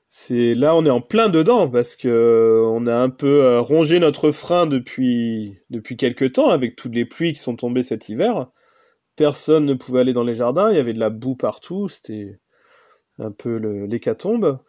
C'est là, on est en plein dedans parce que on a un peu rongé notre frein depuis quelques temps avec toutes les pluies qui sont tombées cet hiver. Personne ne pouvait aller dans les jardins, il y avait de la boue partout, c'était un peu l'hécatombe.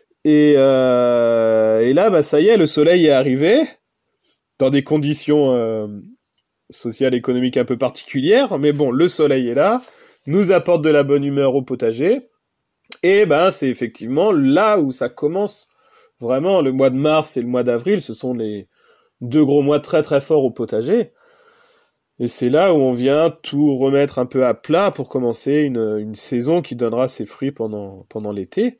Et là, bah ça y est, le soleil est arrivé dans des conditions sociales, économiques un peu particulières, mais bon, le soleil est là, nous apporte de la bonne humeur au potager. Et ben, c'est effectivement là où ça commence vraiment. Le mois de mars et le mois d'avril, ce sont les 2 gros mois très très forts au potager. Et c'est là où on vient tout remettre un peu à plat pour commencer une saison qui donnera ses fruits pendant l'été.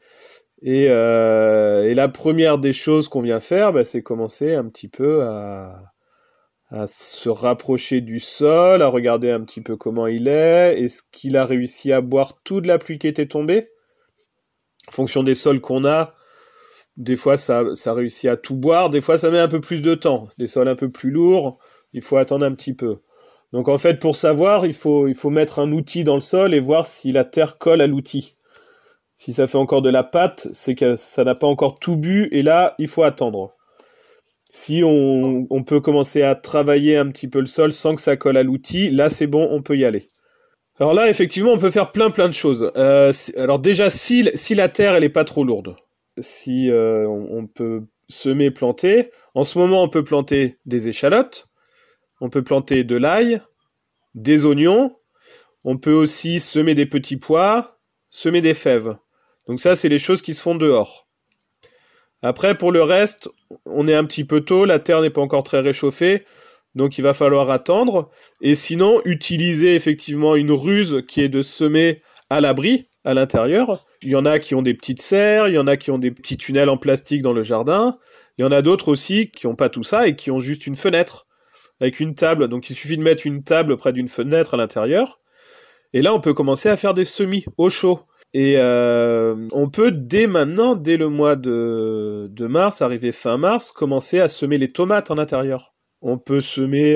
Et la première des choses qu'on vient faire, bah, c'est commencer un petit peu à se rapprocher du sol, à regarder un petit peu comment il est, est-ce qu'il a réussi à boire toute la pluie qui était tombée. En fonction des sols qu'on a, des fois ça réussit à tout boire, des fois ça met un peu plus de temps. Les sols un peu plus lourds, il faut attendre un petit peu. Donc en fait, pour savoir, il faut mettre un outil dans le sol et voir si la terre colle à l'outil. Si ça fait encore de la pâte, c'est que ça n'a pas encore tout bu, et là, il faut attendre. Si on peut commencer à travailler un petit peu le sol sans que ça colle à l'outil, là c'est bon, on peut y aller. Alors là, effectivement, on peut faire plein de choses. Alors déjà, si la terre elle est pas trop lourde, si on peut semer, planter. En ce moment, on peut planter des échalotes, on peut planter de l'ail, des oignons, on peut aussi semer des petits pois, semer des fèves. Donc ça, c'est les choses qui se font dehors. Après, pour le reste, on est un petit peu tôt, la terre n'est pas encore très réchauffée, donc il va falloir attendre. Et sinon, utiliser effectivement une ruse qui est de semer à l'abri, à l'intérieur. Il y en a qui ont des petites serres, il y en a qui ont des petits tunnels en plastique dans le jardin. Il y en a d'autres aussi qui n'ont pas tout ça et qui ont juste une fenêtre avec une table. Donc il suffit de mettre une table près d'une fenêtre à l'intérieur. Et là, on peut commencer à faire des semis au chaud. Et on peut dès maintenant, dès le mois de mars, arrivé fin mars, commencer à semer les tomates en intérieur. On peut semer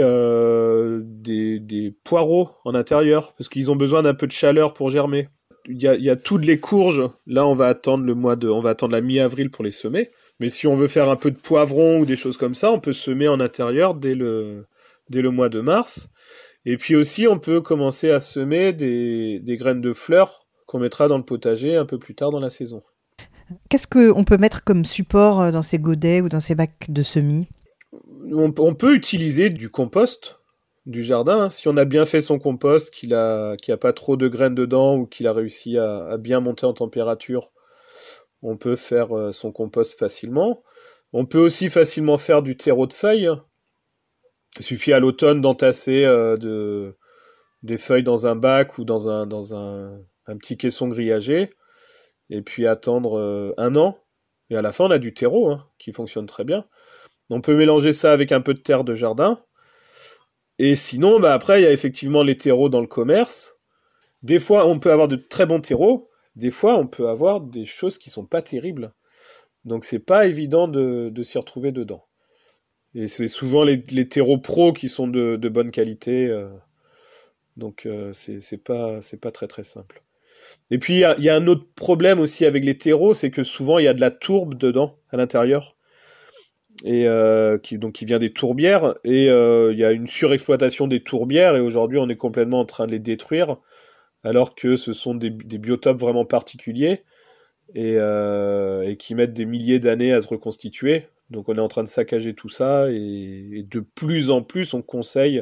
des poireaux en intérieur, parce qu'ils ont besoin d'un peu de chaleur pour germer. Il y a toutes les courges. Là, on va attendre la mi-avril pour les semer. Mais si on veut faire un peu de poivron ou des choses comme ça, on peut semer en intérieur dès le mois de mars. Et puis aussi, on peut commencer à semer des graines de fleurs qu'on mettra dans le potager un peu plus tard dans la saison. Qu'est-ce qu'on peut mettre comme support dans ces godets ou dans ces bacs de semis ? On peut utiliser du compost du jardin. Si on a bien fait son compost, qu'il a pas trop de graines dedans ou qu'il a réussi à bien monter en température, on peut faire son compost facilement. On peut aussi facilement faire du terreau de feuilles. Il suffit à l'automne d'entasser des feuilles dans un bac ou dans un petit caisson grillagé, et puis attendre 1 an. Et à la fin, on a du terreau qui fonctionne très bien. On peut mélanger ça avec un peu de terre de jardin. Et sinon, après, il y a effectivement les terreaux dans le commerce. Des fois, on peut avoir de très bons terreaux. Des fois, on peut avoir des choses qui sont pas terribles. Donc, c'est pas évident de s'y retrouver dedans. Et c'est souvent les terreaux pros qui sont de bonne qualité. Donc, c'est pas très très simple. Et puis, il y a un autre problème aussi avec les terreaux, c'est que souvent, il y a de la tourbe dedans, à l'intérieur. Et qui vient des tourbières, et il y a une surexploitation des tourbières, et aujourd'hui on est complètement en train de les détruire, alors que ce sont des biotopes vraiment particuliers, et qui mettent des milliers d'années à se reconstituer. Donc on est en train de saccager tout ça, et de plus en plus on conseille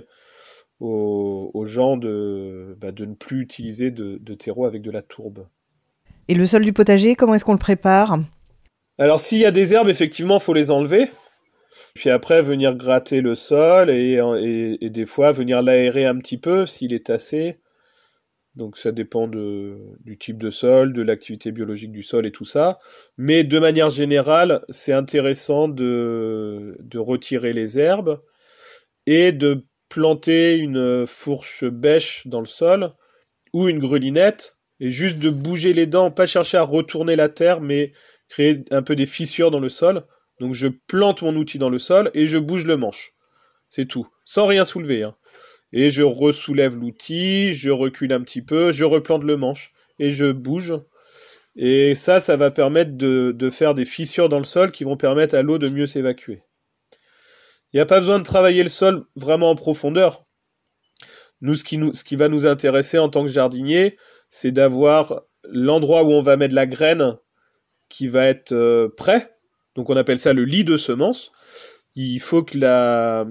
aux gens de ne plus utiliser de terreau avec de la tourbe. Et le sol du potager, comment est-ce qu'on le prépare ? Alors s'il y a des herbes, effectivement, il faut les enlever. Puis après, venir gratter le sol et des fois venir l'aérer un petit peu s'il est tassé. Donc ça dépend du type de sol, de l'activité biologique du sol et tout ça. Mais de manière générale, c'est intéressant de retirer les herbes et de planter une fourche bêche dans le sol ou une grelinette et juste de bouger les dents, pas chercher à retourner la terre, mais créer un peu des fissures dans le sol. Donc je plante mon outil dans le sol et je bouge le manche. C'est tout. Sans rien soulever. Et je ressoulève l'outil, je recule un petit peu, je replante le manche et je bouge. Et ça va permettre de faire des fissures dans le sol qui vont permettre à l'eau de mieux s'évacuer. Il n'y a pas besoin de travailler le sol vraiment en profondeur. Nous, ce qui va nous intéresser en tant que jardinier, c'est d'avoir l'endroit où on va mettre la graine qui va être prêt. Donc on appelle ça le lit de semence. Il faut que la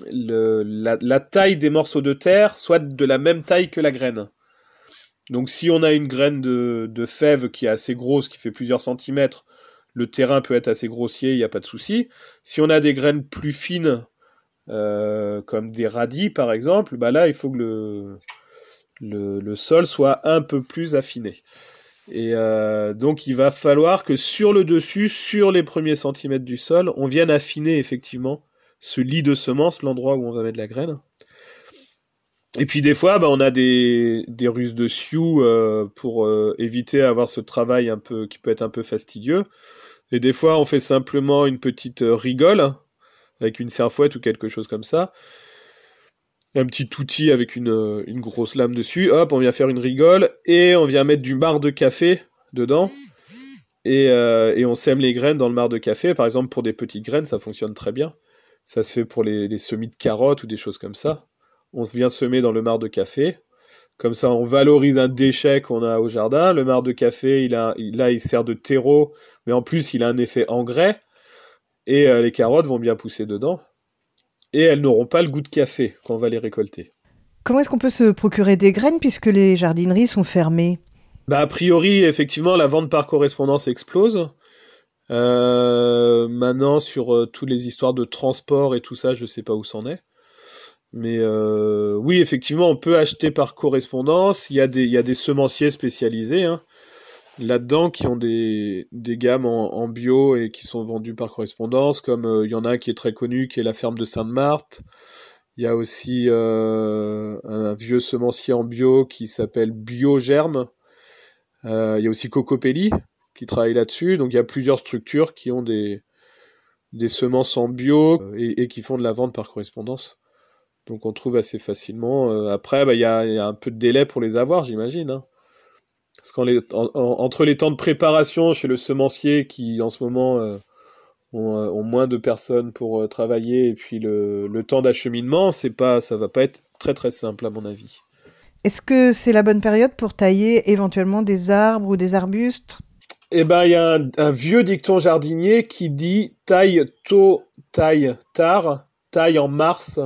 taille des morceaux de terre soit de la même taille que la graine. Donc si on a une graine de fève qui est assez grosse, qui fait plusieurs centimètres, le terrain peut être assez grossier, il n'y a pas de souci. Si on a des graines plus fines, comme des radis par exemple, bah là il faut que le sol soit un peu plus affiné. Et donc il va falloir que sur le dessus, sur les premiers centimètres du sol, on vienne affiner effectivement ce lit de semence, l'endroit où on va mettre la graine. Et puis des fois, bah, on a des ruses de sioux pour éviter d'avoir ce travail un peu qui peut être un peu fastidieux. Et des fois, on fait simplement une petite rigole avec une serre-fouette ou quelque chose comme ça. Un petit outil avec une grosse lame dessus. Hop, on vient faire une rigole et on vient mettre du marc de café dedans. Et on sème les graines dans le marc de café. Par exemple, pour des petites graines, ça fonctionne très bien. Ça se fait pour les semis de carottes ou des choses comme ça. On vient semer dans le marc de café. Comme ça, on valorise un déchet qu'on a au jardin. Le marc de café, il sert de terreau, mais en plus, il a un effet engrais. Et les carottes vont bien pousser dedans. Et elles n'auront pas le goût de café quand on va les récolter. Comment est-ce qu'on peut se procurer des graines puisque les jardineries sont fermées ? Bah, a priori, effectivement, la vente par correspondance explose. Maintenant, sur toutes les histoires de transport et tout ça, je sais pas où c'en est. Mais oui, effectivement, on peut acheter par correspondance. Il y a des semenciers spécialisés là-dedans qui ont des gammes en bio et qui sont vendus par correspondance, comme il y en a un qui est très connu, qui est la ferme de Sainte-Marthe. Il y a aussi un vieux semencier en bio qui s'appelle Biogerme. Il y a aussi Cocopelli qui travaille là-dessus. Donc il y a plusieurs structures qui ont des semences en bio et qui font de la vente par correspondance. Donc on trouve assez facilement. Après, bah, il y a un peu de délai pour les avoir, j'imagine. Parce qu'entre les temps de préparation chez le semencier qui en ce moment ont moins de personnes pour travailler et puis le temps d'acheminement, ça va pas être très très simple à mon avis. Est-ce que c'est la bonne période pour tailler éventuellement des arbres ou des arbustes ? Eh ben, il y a un vieux dicton jardinier qui dit taille tôt, taille tard, taille en mars.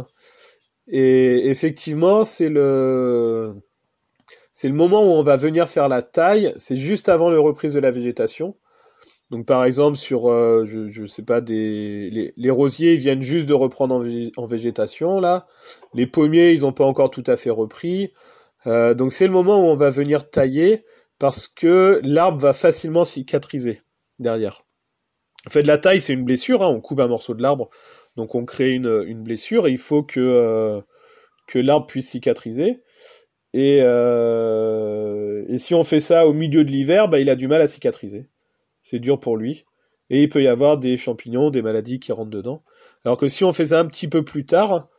Et effectivement, c'est le moment où on va venir faire la taille, c'est juste avant la reprise de la végétation. Donc par exemple, sur, je sais pas, les rosiers, ils viennent juste de reprendre en végétation, là. Les pommiers, ils n'ont pas encore tout à fait repris. Donc c'est le moment où on va venir tailler, parce que l'arbre va facilement cicatriser derrière. En fait, la taille, c'est une blessure, on coupe un morceau de l'arbre, donc on crée une blessure, et il faut que l'arbre puisse cicatriser. Et si on fait ça au milieu de l'hiver, bah, il a du mal à cicatriser. C'est dur pour lui. Et il peut y avoir des champignons, des maladies qui rentrent dedans. Alors que si on fait ça un petit peu plus tard,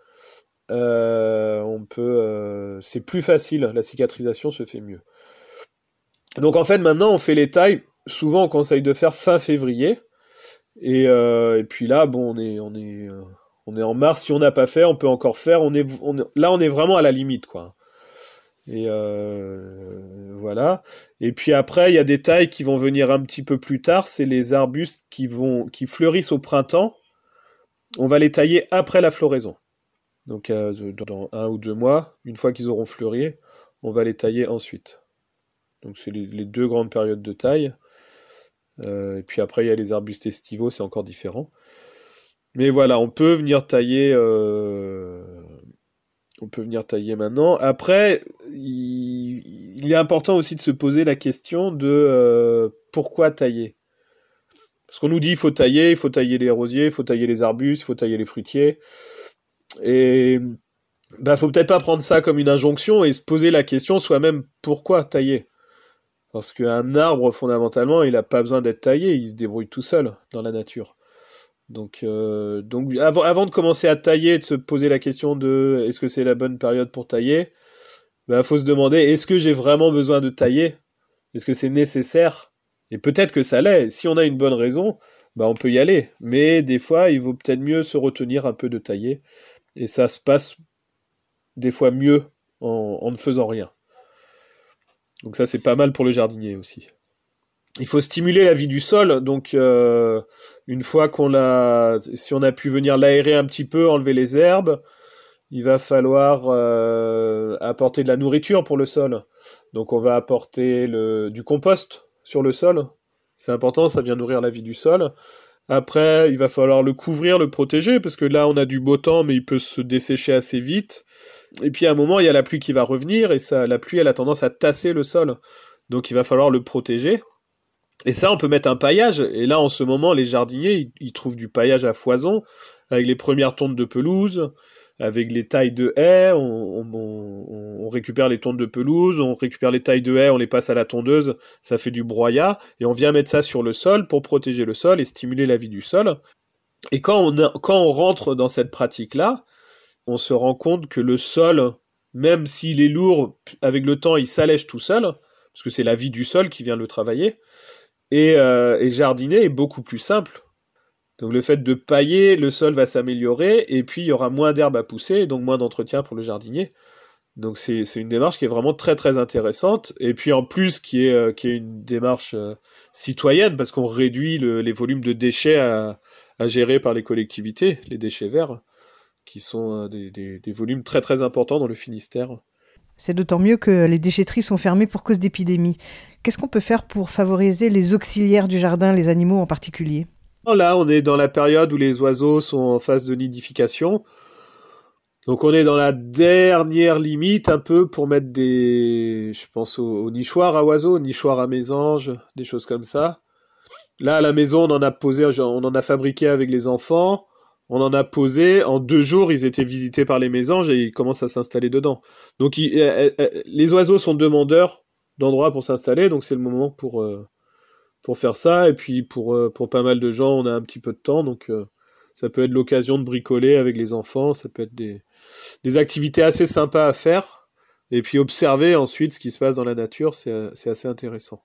c'est plus facile. La cicatrisation se fait mieux. Donc en fait, maintenant, on fait les tailles. Souvent, on conseille de faire fin février. Et puis là, bon, on est en mars. Si on n'a pas fait, on peut encore faire. Là, on est vraiment à la limite, quoi. Et voilà. Et puis après, il y a des tailles qui vont venir un petit peu plus tard. C'est les arbustes qui fleurissent au printemps. On va les tailler après la floraison. Donc dans 1 ou 2 mois, une fois qu'ils auront fleuri, on va les tailler ensuite. Donc c'est les 2 grandes périodes de taille. Et puis après, il y a les arbustes estivaux, c'est encore différent. Mais voilà, on peut venir tailler maintenant. Après, il est important aussi de se poser la question de pourquoi tailler. Parce qu'on nous dit il faut tailler les rosiers, il faut tailler les arbustes, il faut tailler les fruitiers. Et bah, faut peut-être pas prendre ça comme une injonction et se poser la question soi-même pourquoi tailler. Parce qu'un arbre, fondamentalement, il n'a pas besoin d'être taillé, il se débrouille tout seul dans la nature. Donc avant de commencer à tailler, de se poser la question de est-ce que c'est la bonne période pour tailler, bah, faut se demander est-ce que j'ai vraiment besoin de tailler ? Est-ce que c'est nécessaire Et peut-être que ça l'est. Si on a une bonne raison, bah on peut y aller. Mais des fois, il vaut peut-être mieux se retenir un peu de tailler. Et ça se passe des fois mieux en ne faisant rien. Donc ça, c'est pas mal pour le jardinier aussi. Il faut stimuler la vie du sol. Donc une fois si on a pu venir l'aérer un petit peu, enlever les herbes, il va falloir apporter de la nourriture pour le sol. Donc on va apporter du compost sur le sol. C'est important, ça vient nourrir la vie du sol. Après, il va falloir le couvrir, le protéger, parce que là, on a du beau temps, mais il peut se dessécher assez vite. Et puis, à un moment, il y a la pluie qui va revenir, et la pluie, elle a tendance à tasser le sol. Donc, il va falloir le protéger. Et ça, on peut mettre un paillage. Et là, en ce moment, les jardiniers, ils trouvent du paillage à foison, avec les premières tontes de pelouse, avec les tailles de haies, on récupère les tontes de pelouse, on récupère les tailles de haies, on les passe à la tondeuse, ça fait du broyat, et on vient mettre ça sur le sol pour protéger le sol et stimuler la vie du sol. Et quand on rentre dans cette pratique-là, on se rend compte que le sol, même s'il est lourd, avec le temps, il s'allège tout seul, parce que c'est la vie du sol qui vient le travailler, et jardiner est beaucoup plus simple. Donc le fait de pailler, le sol va s'améliorer, et puis il y aura moins d'herbe à pousser, donc moins d'entretien pour le jardinier. Donc c'est une démarche qui est vraiment très très intéressante, et puis en plus qui est une démarche citoyenne, parce qu'on réduit les volumes de déchets à gérer par les collectivités, les déchets verts, qui sont des volumes très très importants dans le Finistère. C'est d'autant mieux que les déchetteries sont fermées pour cause d'épidémie. Qu'est-ce qu'on peut faire pour favoriser les auxiliaires du jardin, les animaux en particulier ? Là, on est dans la période où les oiseaux sont en phase de nidification. Donc on est dans la dernière limite un peu pour mettre je pense aux nichoirs à oiseaux, nichoirs à mésanges, des choses comme ça. Là, à la maison, on en a fabriqué avec les enfants. On en a posé. En 2 jours, ils étaient visités par les mésanges et ils commencent à s'installer dedans. Donc les oiseaux sont demandeurs d'endroits pour s'installer, donc c'est le moment pour faire ça. Et puis pour pas mal de gens, on a un petit peu de temps, donc ça peut être l'occasion de bricoler avec les enfants, ça peut être des activités assez sympas à faire, et puis observer ensuite ce qui se passe dans la nature, c'est assez intéressant.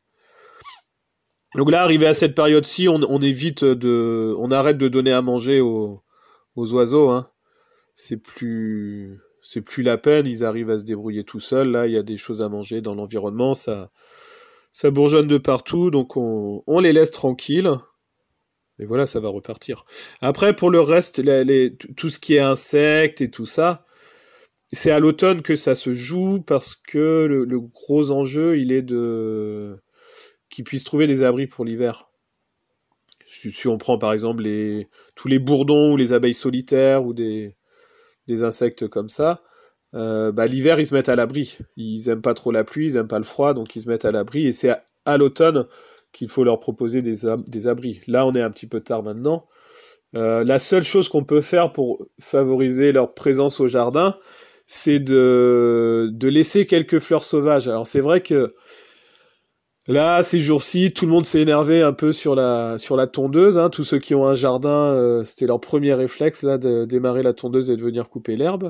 Donc là, arrivé à cette période-ci, on arrête de donner à manger aux oiseaux, hein. C'est plus la peine, ils arrivent à se débrouiller tout seuls. Là, il y a des choses à manger dans l'environnement, ça bourgeonne de partout, donc on les laisse tranquilles. Et voilà, ça va repartir. Après, pour le reste, tout ce qui est insectes et tout ça, c'est à l'automne que ça se joue, parce que le gros enjeu, il est qu'ils puissent trouver des abris pour l'hiver. Si on prend par exemple tous les bourdons ou les abeilles solitaires ou des insectes comme ça, l'hiver, ils se mettent à l'abri. Ils aiment pas trop la pluie, ils aiment pas le froid, donc ils se mettent à l'abri. Et c'est à l'automne qu'il faut leur proposer des abris. Là, on est un petit peu tard maintenant. La seule chose qu'on peut faire pour favoriser leur présence au jardin, c'est de laisser quelques fleurs sauvages. Alors c'est vrai que là, ces jours-ci, tout le monde s'est énervé un peu sur la tondeuse, hein. Tous ceux qui ont un jardin, c'était leur premier réflexe là, de démarrer la tondeuse et de venir couper l'herbe.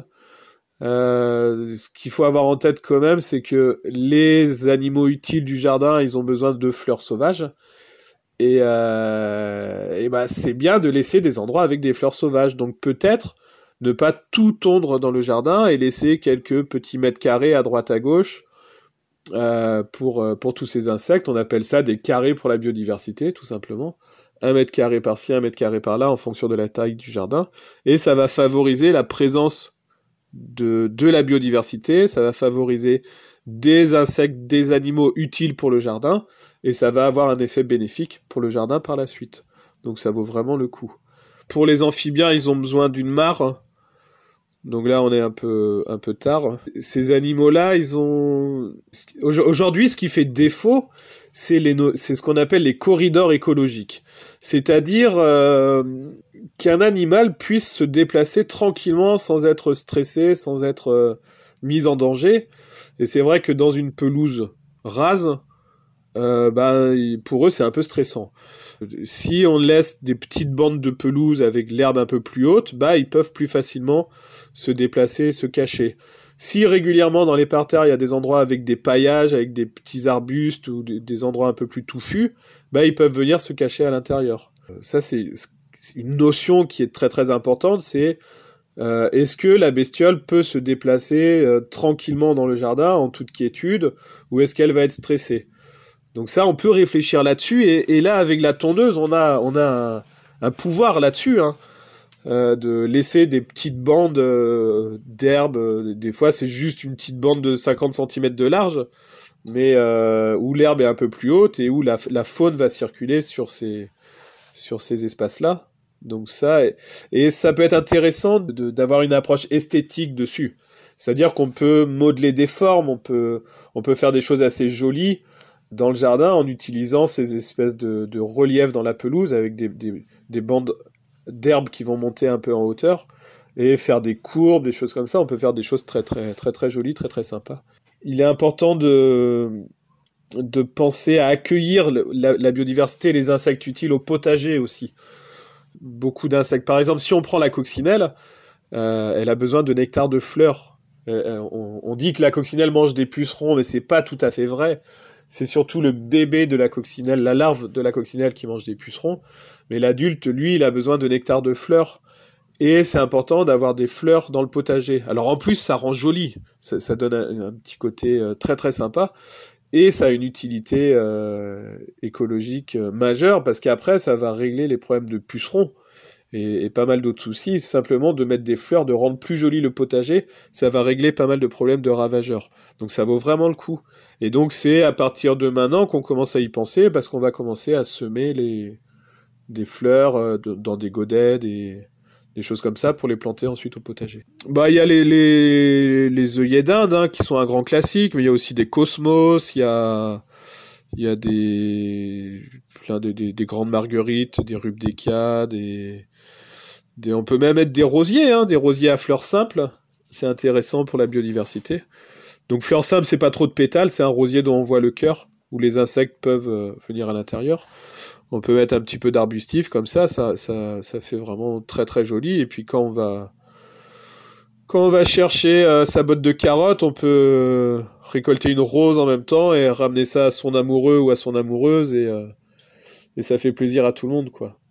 Ce qu'il faut avoir en tête quand même, c'est que les animaux utiles du jardin, ils ont besoin de fleurs sauvages. Et c'est bien de laisser des endroits avec des fleurs sauvages. Donc peut-être ne pas tout tondre dans le jardin et laisser quelques petits mètres carrés à droite à gauche pour tous ces insectes. On appelle ça des carrés pour la biodiversité, tout simplement. 1 mètre carré par-ci, 1 mètre carré par-là, en fonction de la taille du jardin. Et ça va favoriser la présence de la biodiversité, ça va favoriser des insectes, des animaux utiles pour le jardin, et ça va avoir un effet bénéfique pour le jardin par la suite. Donc ça vaut vraiment le coup. Pour les amphibiens, ils ont besoin d'une mare. Donc là, on est un peu tard. Ces animaux-là, aujourd'hui, ce qui fait défaut, c'est ce qu'on appelle les corridors écologiques. C'est-à-dire qu'un animal puisse se déplacer tranquillement sans être stressé, sans être mis en danger. Et c'est vrai que dans une pelouse rase, pour eux, c'est un peu stressant. Si on laisse des petites bandes de pelouse avec l'herbe un peu plus haute, ils peuvent plus facilement se déplacer, se cacher. Si régulièrement dans les parterres, il y a des endroits avec des paillages, avec des petits arbustes ou des endroits un peu plus touffus, ils peuvent venir se cacher à l'intérieur. Ça, c'est une notion qui est très très importante, c'est est-ce que la bestiole peut se déplacer tranquillement dans le jardin, en toute quiétude, ou est-ce qu'elle va être stressée ? Donc ça, on peut réfléchir là-dessus, et là, avec la tondeuse, on a un pouvoir là-dessus, hein, de laisser des petites bandes d'herbe. Des fois, c'est juste une petite bande de 50 cm de large, mais où l'herbe est un peu plus haute, et où la faune va circuler sur ces espaces-là. Donc ça, et ça peut être intéressant d'avoir une approche esthétique dessus. C'est-à-dire qu'on peut modeler des formes, on peut faire des choses assez jolies dans le jardin en utilisant ces espèces de reliefs dans la pelouse avec des bandes d'herbe qui vont monter un peu en hauteur et faire des courbes, des choses comme ça. On peut faire des choses très très très très jolies, très très sympas. Il est important de penser à accueillir la biodiversité et les insectes utiles au potager aussi. Beaucoup d'insectes. Par exemple, si on prend la coccinelle, elle a besoin de nectar de fleurs. On dit que la coccinelle mange des pucerons, mais c'est pas tout à fait vrai. C'est surtout le bébé de la coccinelle, la larve de la coccinelle qui mange des pucerons. Mais l'adulte, lui, il a besoin de nectar de fleurs. Et c'est important d'avoir des fleurs dans le potager. Alors en plus, ça rend joli. Ça donne un petit côté très très sympa. Et ça a une utilité écologique majeure, parce qu'après, ça va régler les problèmes de pucerons et pas mal d'autres soucis. Simplement de mettre des fleurs, de rendre plus joli le potager, ça va régler pas mal de problèmes de ravageurs. Donc ça vaut vraiment le coup. Et donc c'est à partir de maintenant qu'on commence à y penser, parce qu'on va commencer à semer des fleurs dans des godets, des choses comme ça pour les planter ensuite au potager. Il y a les œillets d'Inde, hein, qui sont un grand classique, mais il y a aussi des cosmos, il y a des grandes marguerites, des rudbeckias, on peut même mettre des rosiers, hein, des rosiers à fleurs simples. C'est intéressant pour la biodiversité. Donc fleurs simples, c'est pas trop de pétales, c'est un rosier dont on voit le cœur, où les insectes peuvent venir à l'intérieur. On peut mettre un petit peu d'arbustif, comme ça fait vraiment très très joli. Et puis quand on va chercher sa botte de carottes, on peut récolter une rose en même temps et ramener ça à son amoureux ou à son amoureuse, et ça fait plaisir à tout le monde, quoi.